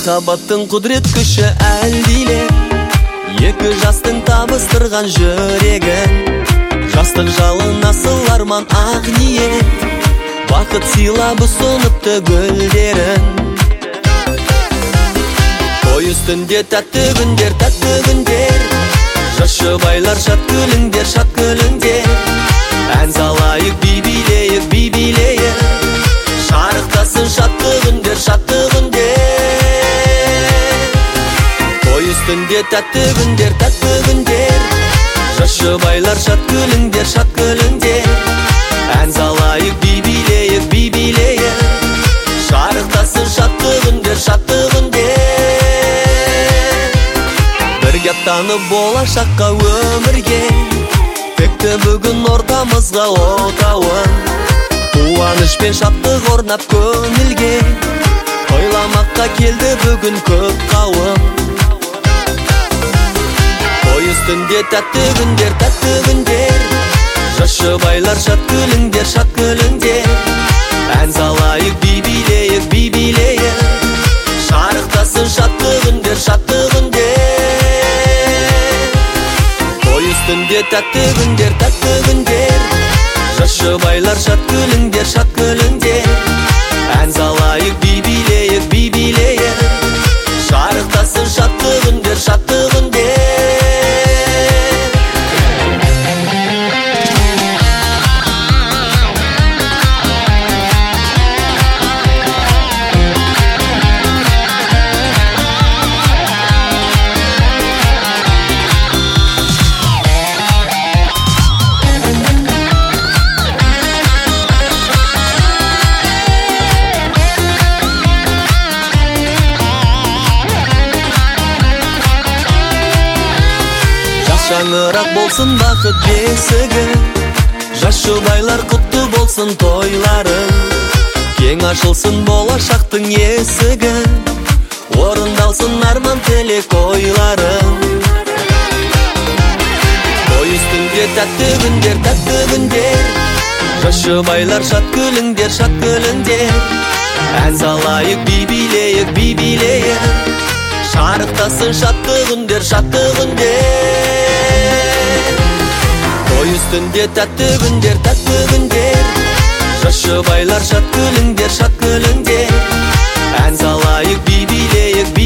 Махаббаттың құдірет күші әлдиле, екі жастың табыстырған жүрегін. Жастық жалын асыл арман ақ ниет, бақыт сыйлап ұсыныпты гүлдерін. Той үстінде тәтті күндер, жас жұбайлар шат күліңдер, шат күліңдер. Ән салайық, би билейік, шарықтасын шатты күндер, шатты күндер. Той үстінде тәтті күндер, жас жұбайлар шат күліңдер, шат күліңдер. Ән салайық, би билейік, шарықтасын шатты күндер, шатты күндер. Бірге аттанып болашаққа өмірге, текті бүгін ортамызға отауын. Қуаныш пен шаттық орнап көңілге, тойламаққа келді бүгін көп қауым. Той үстінде тәтті күндер, жас жұбайлар шат күліңдер, шат күліңдер. Ән салайық, би билейік, шарықтасын шатты күндер, шатты күндер. Той үстінде тәтті күндер, жас жұбайлар шат күліңдер, шат күліңдер. Ән салайық, би билейік, шарықтасын шатты күндер, шатты күндер. Шаңырақ болсын бақыт бесігі, жас жұбайлар құтты болсын тойларың. Кең ашылсын болашақтың есігі, орындалсын арман тілек ойларың. Той үстінде тәтті күндер, жас жұбайлар шат күліңдер, шат күліңдер. Ән салайық, би билейік, шарықтасын шатты күндер, шатты күндер. Той үстінде тәтті күндер, жас жұбайлар шат күліңдер, шат күліңдер. Ән салайық, би билейік,